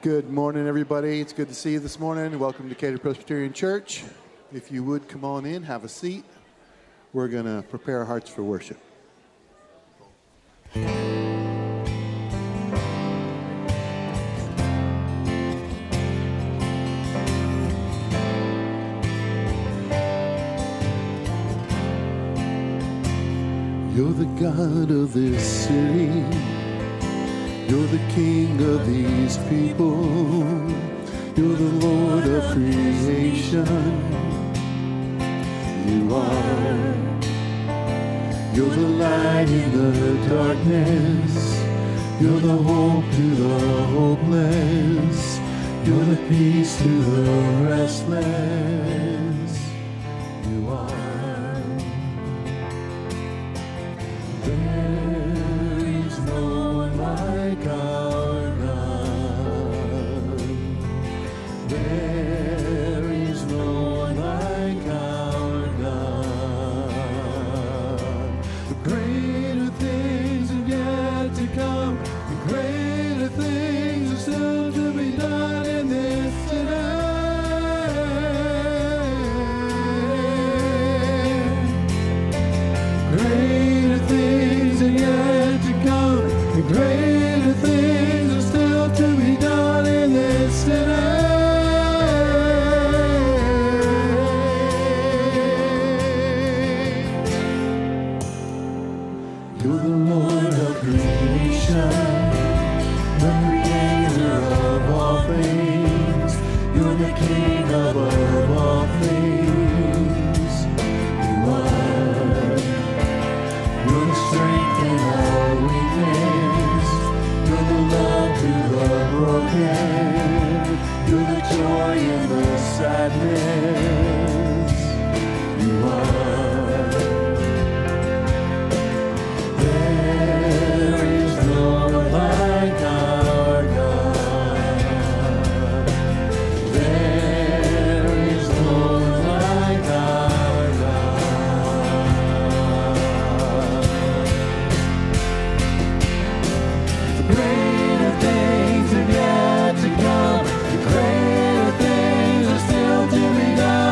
Good morning, everybody. It's good to see you this morning. Welcome to Cater Presbyterian Church. If you would come on in, have a seat. We're going to prepare our hearts for worship. You're the God of this city. You're the King of these people. You're the Lord of creation. You are. You're the light in the darkness. You're the hope to the hopeless. You're the peace to the restless. You are. There is no one like our God. There is no one like our God. The greater things are yet to come. The greater things are still to be done in this today. Greater things are yet to come. The greater things are still to be done in this today. You're the Lord of creation, the creator of all things. You're the King above all things. You are. You're the strength in our weakness. You're the love to the broken. You're the joy in the sadness. You are. There is no one like our God. There is no one like our God. The greater things are yet to come. The greater things are still to be done.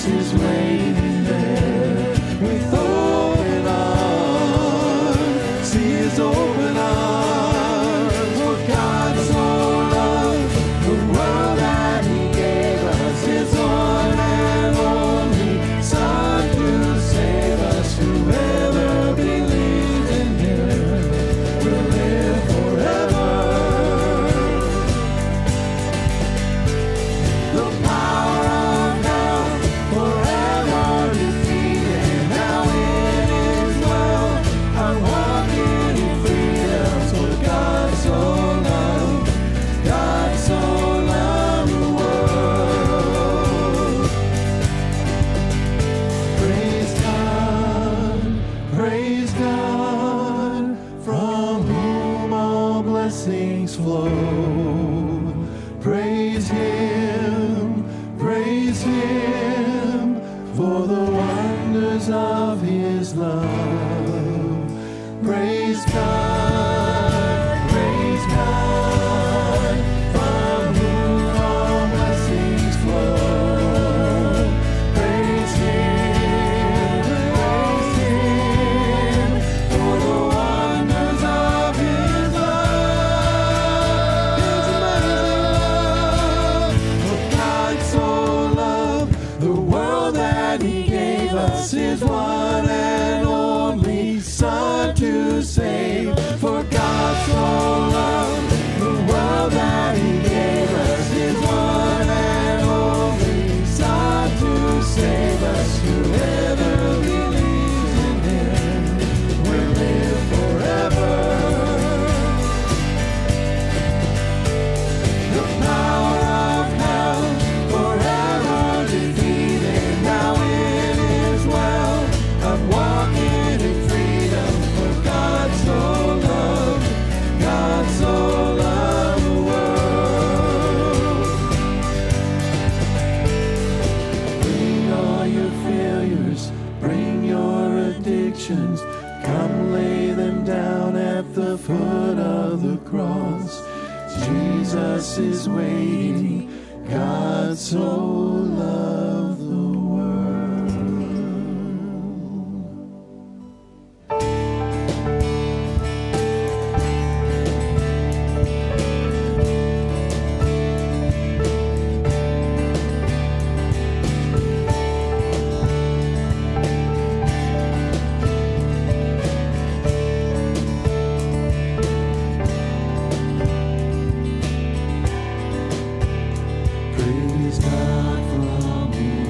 is waiting there with open arms. See his open arms. For God so loved the world that he gave us his one and only Son to save us. Whoever believes in him will live forever. The power of hell forever defeated. Now it is well. I'm walking in freedom. For God so loved the world. Praise God, from whom all blessings flow. Praise Him, for the wonders of His love. Praise God, from whom all blessings flow. Praise Him, for the wonders of His love. His amazing love. For God so loved the world that He gave us His one and only Son to save. For God so loved the world that He gave us His one and only Son to save us. Whoever believes in Him will live forever. The power of hell forever defeated. Now it is well. I'm walking in freedom. For God so loved the world. Bring all your failures, bring your addictions. Come lay them down at the foot of the cross. Jesus is waiting. God so loved the world. Praise God from whom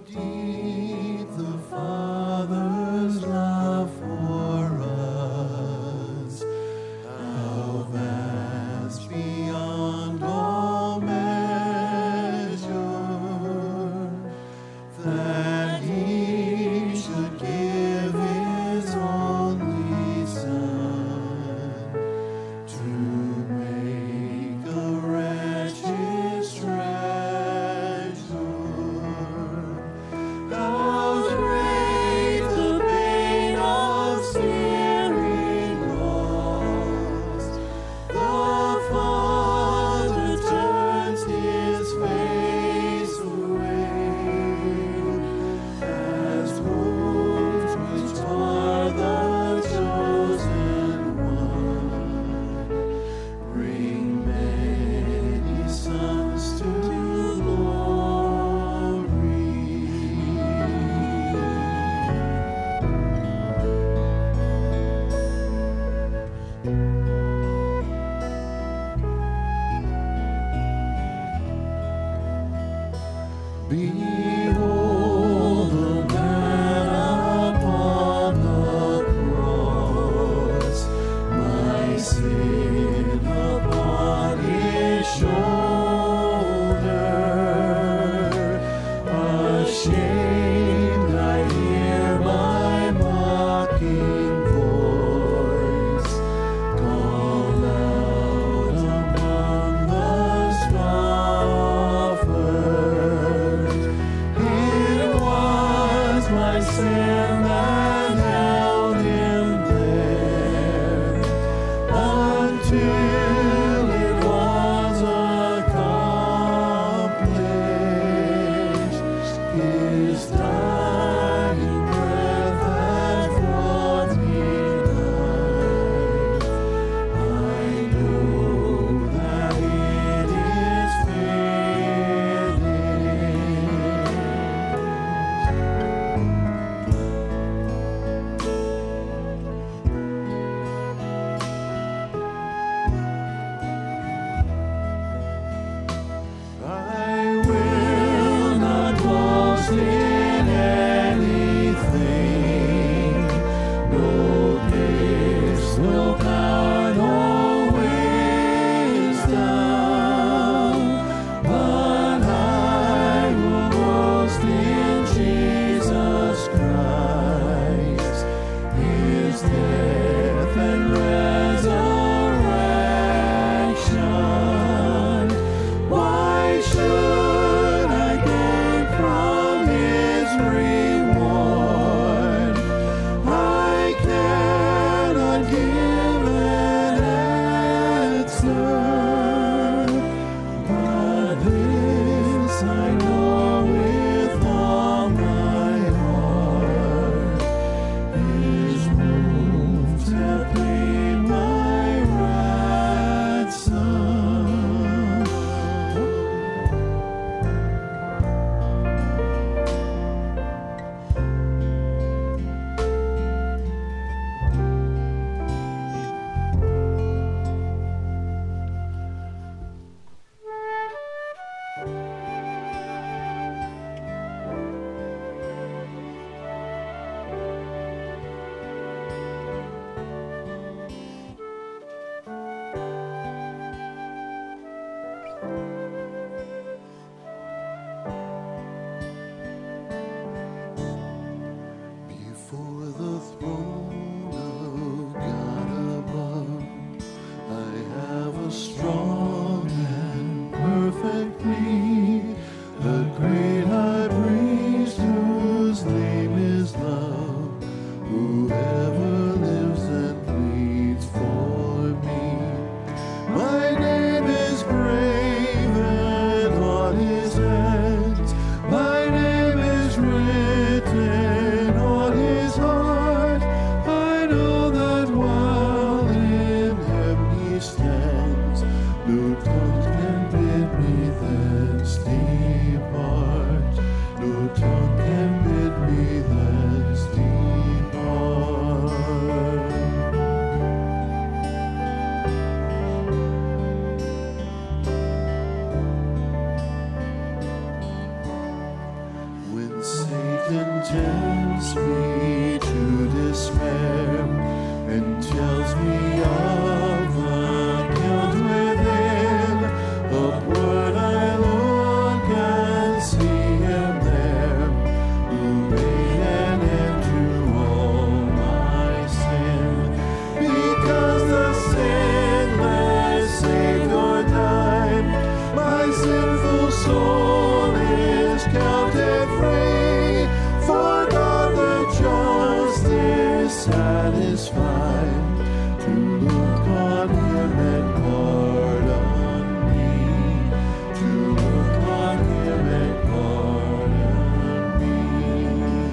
deep the Father's love for us, how vast beyond all measure, that He should give His only Son to make a wretched treasure. How great the pain of searing loss! The Father turns His face away, as wounds which are the chosen one bring many sons to glory. Behold the man upon the cross, my sin upon His shoulder. Ashamed, I hear my mocking voice call out among the scoffers. It was my sin that held Him there until it was accomplished. His dying breath had brought me life. I know that it is I will not boast in tempts me to despair and tells me of the guilt within. Upward I look and see him there, who made an end to all my sin. Because the sinless Savior died, my sinful soul is counted free. For God the just is satisfied to look on him and pardon me, to look on him and pardon me.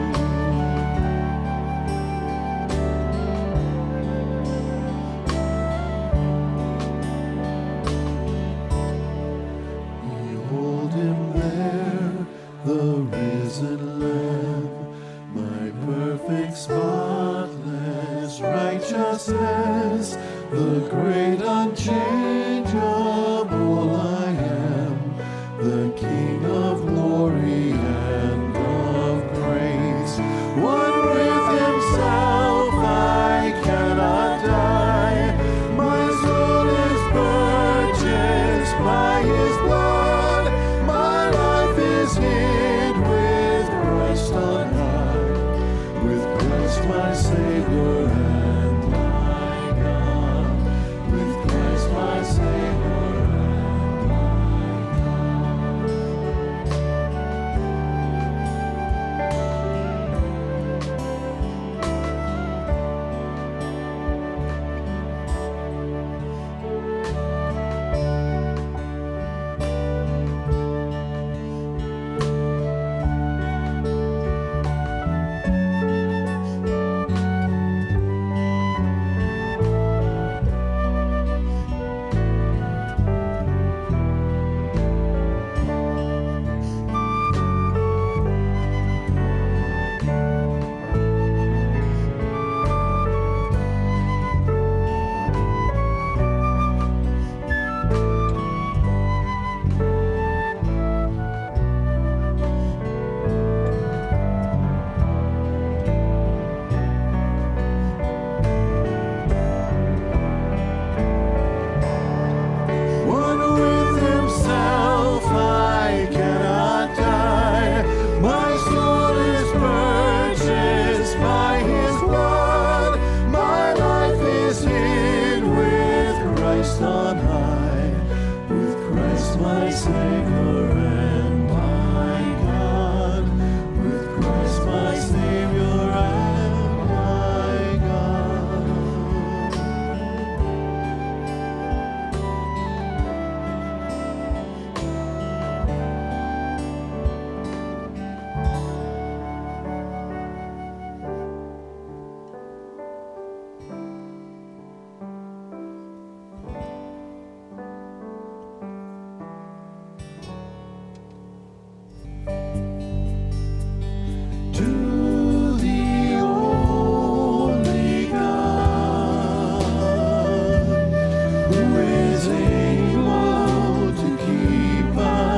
Behold him there, the risen Lamb, my perfect spotless righteousness, the great unchangeable I am, the King of glory and of grace. One with himself I cannot die, my soul is purchased by his blood, my life is hid with Christ on high, with Christ my Savior and my God, with Christ my Savior and my God. One with himself I cannot die, my soul is purchased by his blood, my life is hid with Christ on high, with Christ my Savior and my God, with Christ my Savior and my God. To the only God, who is able to keep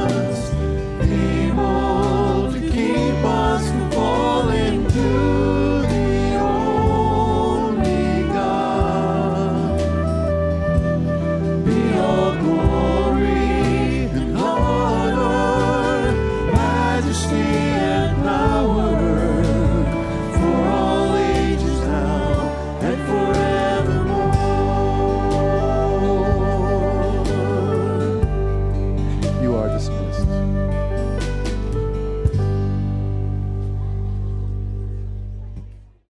us from falling. To the only God be all glory and honor, majesty